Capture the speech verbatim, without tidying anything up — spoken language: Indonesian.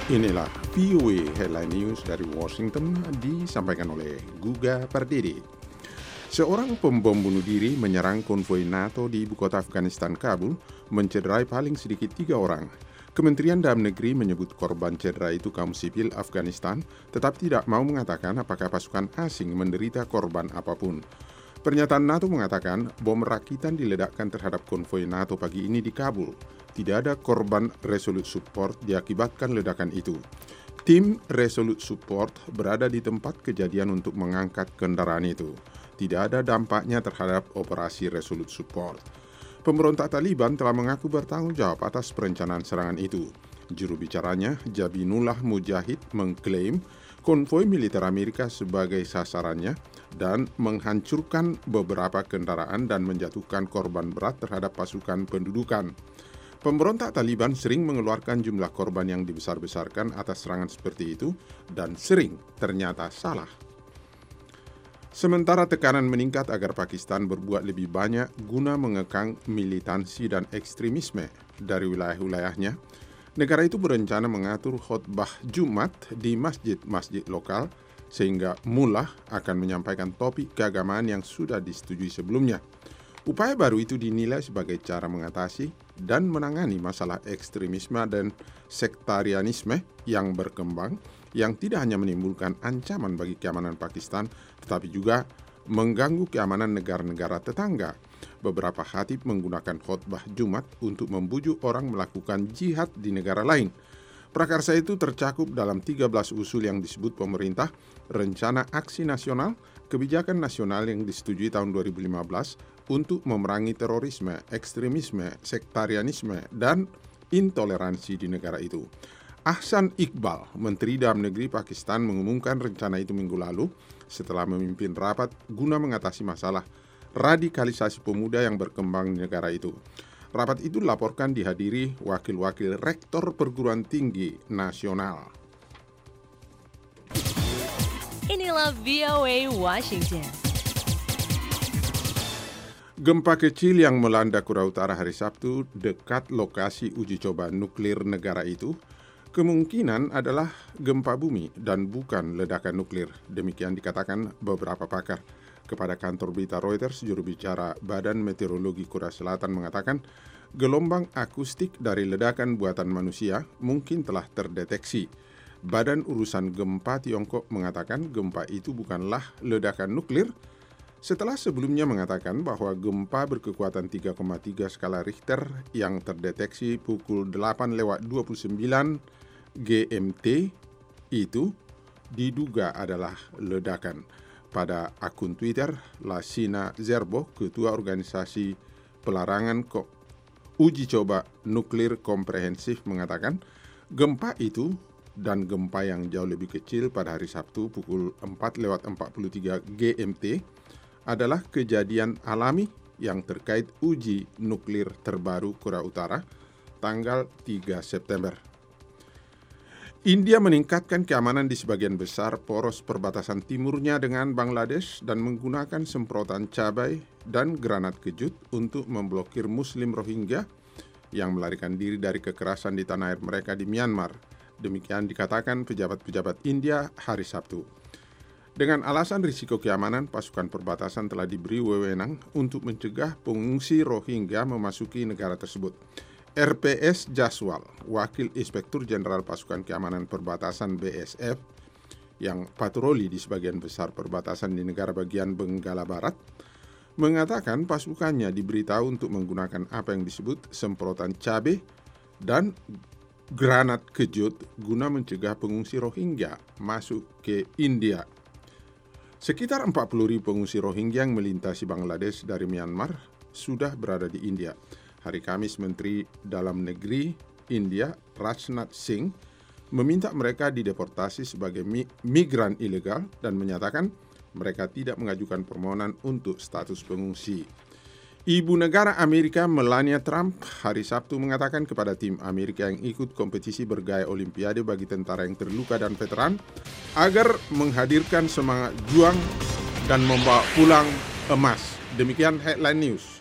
Inilah V O A Headline News dari Washington disampaikan oleh Guga Pardede. Seorang pembom bunuh diri menyerang konvoi NATO di ibu kota Afghanistan, Kabul, mencederai paling sedikit tiga orang. Kementerian Dalam Negeri menyebut korban cedera itu kaum sipil Afghanistan, tetap tidak mau mengatakan apakah pasukan asing menderita korban apapun. Pernyataan NATO mengatakan bom rakitan diledakkan terhadap konvoi NATO pagi ini di Kabul. Tidak ada korban Resolute Support diakibatkan ledakan itu. Tim Resolute Support berada di tempat kejadian untuk mengangkat kendaraan itu. Tidak ada dampaknya terhadap operasi Resolute Support. Pemberontak Taliban telah mengaku bertanggung jawab atas perencanaan serangan itu. Juru bicaranya, Jabinullah Mujahid, mengklaim konvoi militer Amerika sebagai sasarannya dan menghancurkan beberapa kendaraan dan menjatuhkan korban berat terhadap pasukan pendudukan. Pemberontak Taliban sering mengeluarkan jumlah korban yang dibesar-besarkan atas serangan seperti itu dan sering ternyata salah. Sementara tekanan meningkat agar Pakistan berbuat lebih banyak guna mengekang militansi dan ekstremisme dari wilayah-wilayahnya, negara itu berencana mengatur khotbah Jumat di masjid-masjid lokal sehingga mullah akan menyampaikan topik keagamaan yang sudah disetujui sebelumnya. Upaya baru itu dinilai sebagai cara mengatasi dan menangani masalah ekstremisme dan sektarianisme yang berkembang, yang tidak hanya menimbulkan ancaman bagi keamanan Pakistan, tetapi juga mengganggu keamanan negara-negara tetangga. Beberapa khatib menggunakan khotbah Jumat untuk membujuk orang melakukan jihad di negara lain. Prakarsa itu tercakup dalam tiga belas usul yang disebut pemerintah, Rencana Aksi Nasional, Kebijakan Nasional yang disetujui tahun dua ribu lima belas untuk memerangi terorisme, ekstremisme, sektarianisme, dan intoleransi di negara itu. Ahsan Iqbal, Menteri Dalam Negeri Pakistan, mengumumkan rencana itu minggu lalu setelah memimpin rapat guna mengatasi masalah radikalisasi pemuda yang berkembang di negara itu. Rapat itu dilaporkan dihadiri wakil-wakil rektor perguruan tinggi nasional. Inilah V O A Washington. Gempa kecil yang melanda Korea Utara hari Sabtu dekat lokasi uji coba nuklir negara itu kemungkinan adalah gempa bumi dan bukan ledakan nuklir. Demikian dikatakan beberapa pakar. Kepada kantor berita Reuters, juru bicara Badan Meteorologi Korea Selatan mengatakan gelombang akustik dari ledakan buatan manusia mungkin telah terdeteksi. Badan Urusan Gempa Tiongkok mengatakan gempa itu bukanlah ledakan nuklir, setelah sebelumnya mengatakan bahwa gempa berkekuatan tiga koma tiga skala Richter yang terdeteksi pukul delapan lewat dua puluh sembilan G M T itu diduga adalah ledakan. Pada akun Twitter, Lasina Zerbo, ketua organisasi pelarangan ko- uji coba nuklir komprehensif, mengatakan gempa itu dan gempa yang jauh lebih kecil pada hari Sabtu pukul empat lewat empat puluh tiga G M T adalah kejadian alami yang terkait uji nuklir terbaru Korea Utara tanggal tiga September. India meningkatkan keamanan di sebagian besar poros perbatasan timurnya dengan Bangladesh dan menggunakan semprotan cabai dan granat kejut untuk memblokir Muslim Rohingya yang melarikan diri dari kekerasan di tanah air mereka di Myanmar. Demikian dikatakan pejabat-pejabat India hari Sabtu. Dengan alasan risiko keamanan, pasukan perbatasan telah diberi wewenang untuk mencegah pengungsi Rohingya memasuki negara tersebut. R P S Jaswal, Wakil Inspektur Jenderal Pasukan Keamanan Perbatasan B S F, yang patroli di sebagian besar perbatasan di negara bagian Benggala Barat, mengatakan pasukannya diberitahu untuk menggunakan apa yang disebut semprotan cabai dan granat kejut guna mencegah pengungsi Rohingya masuk ke India. Sekitar empat puluh ribu pengungsi Rohingya yang melintasi Bangladesh dari Myanmar sudah berada di India. Hari Kamis, Menteri Dalam Negeri India, Rajnath Singh, meminta mereka dideportasi sebagai migran ilegal dan menyatakan mereka tidak mengajukan permohonan untuk status pengungsi. Ibu negara Amerika Melania Trump hari Sabtu mengatakan kepada tim Amerika yang ikut kompetisi bergaya Olimpiade bagi tentara yang terluka dan veteran agar menghadirkan semangat juang dan membawa pulang emas. Demikian Headline News.